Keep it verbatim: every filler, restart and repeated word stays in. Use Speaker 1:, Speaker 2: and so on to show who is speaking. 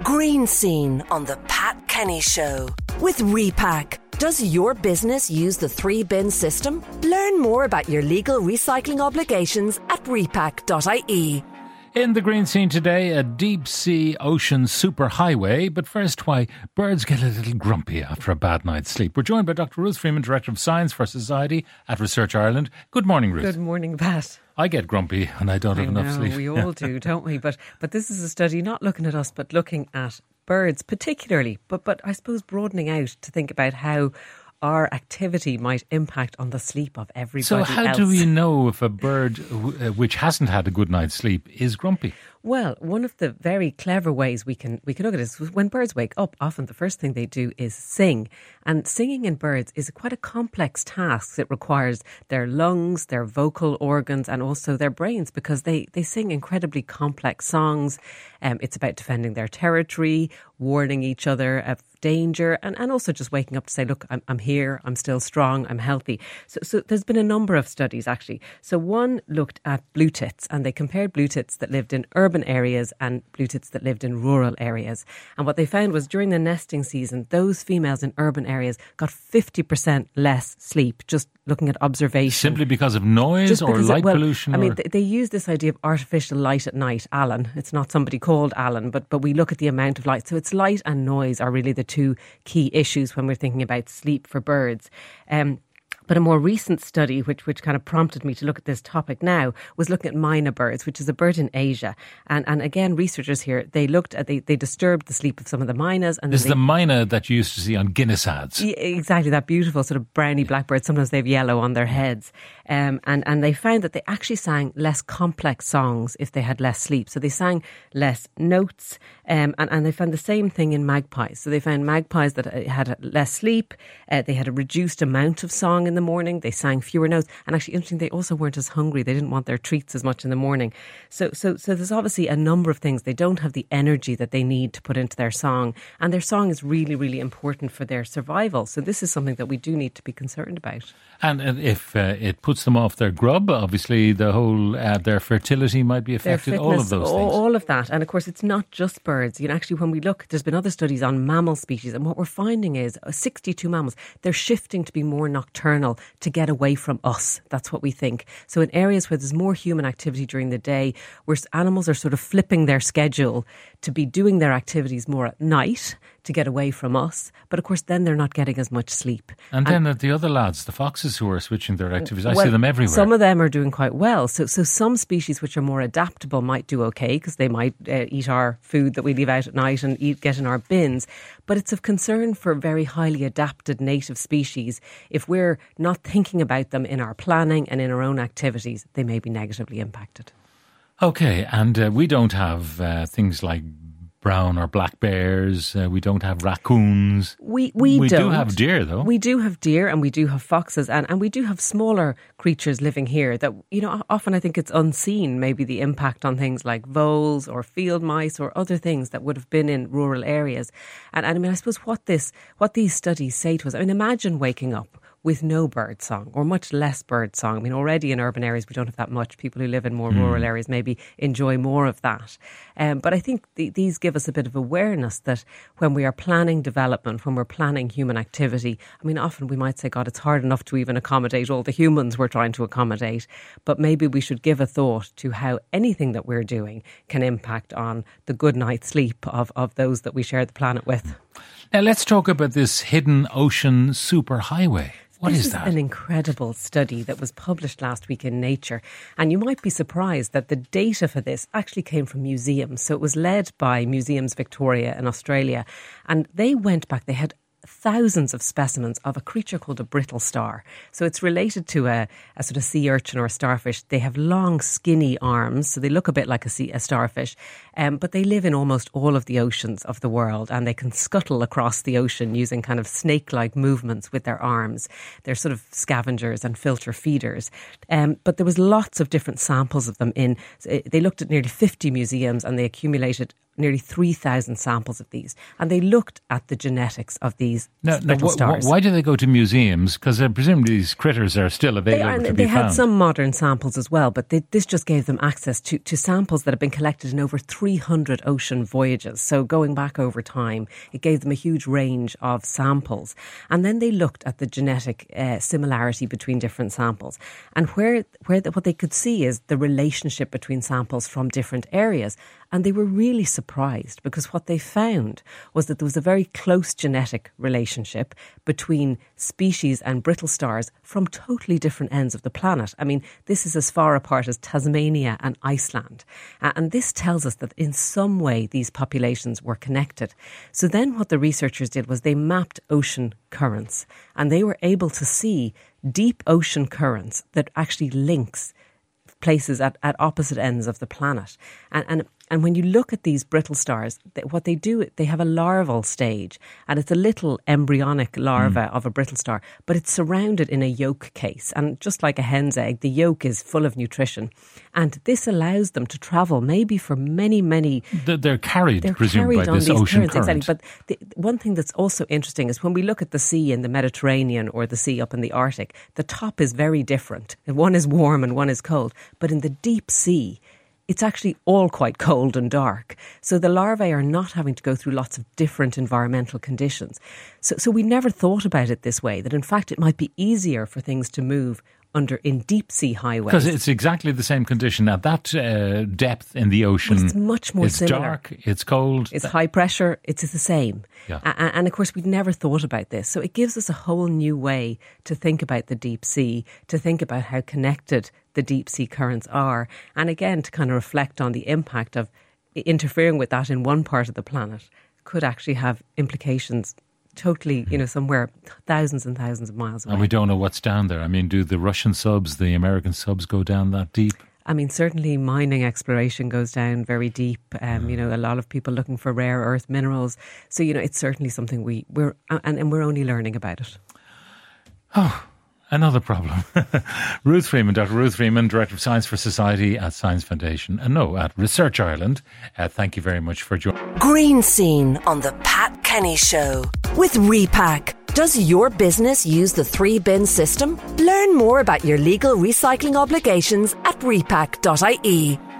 Speaker 1: Green Scene on the Pat Kenny Show with Repack. Does your business use the three bin system? Learn more about your legal recycling obligations at repack dot I E.
Speaker 2: In the Green Scene today, a deep sea ocean superhighway. But first, why birds get a little grumpy after a bad night's sleep. We're joined by Doctor Ruth Freeman, Director of Science for Society at Research Ireland. Good morning, Ruth.
Speaker 3: Good morning, Pat.
Speaker 2: I get grumpy when I don't have
Speaker 3: I
Speaker 2: enough
Speaker 3: know,
Speaker 2: sleep.
Speaker 3: We all do, don't we? But but this is a study not looking at us, but looking at birds particularly. But but I suppose broadening out to think about how our activity might impact on the sleep of everybody
Speaker 2: So how
Speaker 3: else.
Speaker 2: do we know if a bird w- which hasn't had a good night's sleep is grumpy?
Speaker 3: Well, one of the very clever ways we can we can look at this is when birds wake up, often the first thing they do is sing. And singing in birds is quite a complex task. It requires their lungs, their vocal organs, and also their brains, because they, they sing incredibly complex songs. Um, it's about defending their territory, warning each other of danger, and, and also just waking up to say, look, I'm, I'm here, I'm still strong, I'm healthy. So, so there's been a number of studies, actually. So one looked at blue tits, and they compared blue tits that lived in urban areas and blue tits that lived in rural areas. And what they found was during the nesting season, those females in urban areas got fifty percent less sleep, just looking at observation.
Speaker 2: Simply because of noise
Speaker 3: Just
Speaker 2: or
Speaker 3: because
Speaker 2: light
Speaker 3: it, well,
Speaker 2: pollution?
Speaker 3: I
Speaker 2: or?
Speaker 3: mean, they, they use this idea of artificial light at night, Alan. It's not somebody called Alan, but, but we look at the amount of light. So it's light and noise are really the two key issues when we're thinking about sleep for birds. Um, But a more recent study, which which kind of prompted me to look at this topic now, was looking at myna birds, which is a bird in Asia. And and again, researchers here, they looked at, they, they disturbed the sleep of some of the mynas. And
Speaker 2: this is
Speaker 3: they,
Speaker 2: the myna that you used to see on Guinness ads.
Speaker 3: Yeah, exactly, that beautiful sort of browny blackbird. Sometimes they have yellow on their heads. Um, and, and they found that they actually sang less complex songs if they had less sleep. So they sang less notes. Um, and, and they found the same thing in magpies. So they found magpies that had less sleep. Uh, they had a reduced amount of song in the morning. They sang fewer notes. And actually, interesting, they also weren't as hungry. They didn't want their treats as much in the morning. So, so, so there's obviously a number of things. They don't have the energy that they need to put into their song. And their song is really, really important for their survival. So this is something that we do need to be concerned about.
Speaker 2: And uh, if uh, it puts them off their grub, obviously the whole, uh, their fertility might be affected,
Speaker 3: fitness,
Speaker 2: all of those
Speaker 3: all,
Speaker 2: things.
Speaker 3: All of that. And of course, it's not just birds. You know, actually, when we look, there's been other studies on mammal species. And what we're finding is uh, sixty-two mammals, they're shifting to be more nocturnal to get away from us. That's what we think. So in areas where there's more human activity during the day, where animals are sort of flipping their schedule to be doing their activities more at night to get away from us. But of course, then they're not getting as much sleep.
Speaker 2: And, and then the other lads, the foxes who are switching their activities, I
Speaker 3: well,
Speaker 2: see them everywhere.
Speaker 3: Some of them are doing quite well. So so some species which are more adaptable might do okay because they might uh, eat our food that we leave out at night and eat get in our bins. But it's of concern for very highly adapted native species. If we're not thinking about them in our planning and in our own activities, they may be negatively impacted.
Speaker 2: Okay, and uh, we don't have uh, things like brown or black bears. Uh, we don't have raccoons.
Speaker 3: We we,
Speaker 2: we
Speaker 3: don't.
Speaker 2: do have deer, though.
Speaker 3: We do have deer and we do have foxes and, and we do have smaller creatures living here that, you know, often I think it's unseen, maybe the impact on things like voles or field mice or other things that would have been in rural areas. And, and I mean, I suppose what this, what these studies say to us, I mean, imagine waking up with no bird song or much less bird song. I mean, already in urban areas, we don't have that much. People who live in more mm. rural areas maybe enjoy more of that. Um, but I think th- these give us a bit of awareness that when we are planning development, when we're planning human activity, I mean, often we might say, God, it's hard enough to even accommodate all the humans we're trying to accommodate. But maybe we should give a thought to how anything that we're doing can impact on the good night's sleep of, of those that we share the planet with.
Speaker 2: Now, let's talk about this hidden ocean superhighway. What
Speaker 3: this
Speaker 2: is that?
Speaker 3: This is an incredible study that was published last week in Nature. And you might be surprised that the data for this actually came from museums. So it was led by Museums Victoria in Australia. And they went back, they had thousands of specimens of a creature called a brittle star. So it's related to a, a sort of sea urchin or a starfish. They have long, skinny arms, so they look a bit like a, sea, a starfish, um, but they live in almost all of the oceans of the world, and they can scuttle across the ocean using kind of snake-like movements with their arms. They're sort of scavengers and filter feeders. Um, but there was lots of different samples of them in. They looked at nearly fifty museums, and they accumulated nearly three thousand samples of these, and they looked at the genetics of these
Speaker 2: now,
Speaker 3: brittle
Speaker 2: now, wh-
Speaker 3: stars.
Speaker 2: Wh- why do they go to museums? Because uh, presumably these critters are still available
Speaker 3: They, are,
Speaker 2: to
Speaker 3: they
Speaker 2: be
Speaker 3: had
Speaker 2: found.
Speaker 3: some modern samples as well, but they, this just gave them access to, to samples that have been collected in over three hundred ocean voyages. So going back over time, it gave them a huge range of samples. And then they looked at the genetic uh, similarity between different samples. And where, where the, what they could see is the relationship between samples from different areas. And they were really surprised because what they found was that there was a very close genetic relationship between species and brittle stars from totally different ends of the planet. I mean, this is as far apart as Tasmania and Iceland. Uh, and this tells us that in some way these populations were connected. So then what the researchers did was they mapped ocean currents, and they were able to see deep ocean currents that actually links places at, at opposite ends of the planet. And, and and when you look at these brittle stars, they, what they do, they have a larval stage, and it's a little embryonic larva mm. of a brittle star, but it's surrounded in a yolk case. And just like a hen's egg, the yolk is full of nutrition. And this allows them to travel maybe for many, many...
Speaker 2: They're carried,
Speaker 3: they're
Speaker 2: presumably,
Speaker 3: carried
Speaker 2: by
Speaker 3: on
Speaker 2: this
Speaker 3: these
Speaker 2: ocean
Speaker 3: currents.
Speaker 2: current.
Speaker 3: Exactly. But the, one thing that's also interesting is when we look at the sea in the Mediterranean or the sea up in the Arctic, the top is very different. One is warm and one is cold. But in the deep sea, it's actually all quite cold and dark. So the larvae are not having to go through lots of different environmental conditions. So, so we never thought about it this way, that in fact it might be easier for things to move under in deep sea highways.
Speaker 2: Because it's exactly the same condition at that uh, depth in the ocean.
Speaker 3: Well, it's much more
Speaker 2: it's
Speaker 3: similar.
Speaker 2: It's dark, it's cold.
Speaker 3: It's high pressure, it's the same.
Speaker 2: Yeah.
Speaker 3: And, and of course, we'd never thought about this. So it gives us a whole new way to think about the deep sea, to think about how connected the deep sea currents are. And again, to kind of reflect on the impact of interfering with that in one part of the planet could actually have implications totally, you know, somewhere thousands and thousands of miles away.
Speaker 2: And we don't know what's down there. I mean, do the Russian subs, the American subs go down that deep?
Speaker 3: I mean, certainly mining exploration goes down very deep. Um, you know, a lot of people looking for rare earth minerals. So, you know, it's certainly something we, we're, and, and we're only learning about it.
Speaker 2: Oh, another problem. Ruth Freeman, Doctor Ruth Freeman, Director of Science for Society at Science Foundation, and no, at Research Ireland. Uh, thank you very much for joining.
Speaker 1: Green Scene on the Pat Kenny Show with Repack. Does your business use the three bin system? Learn more about your legal recycling obligations at repack dot I E.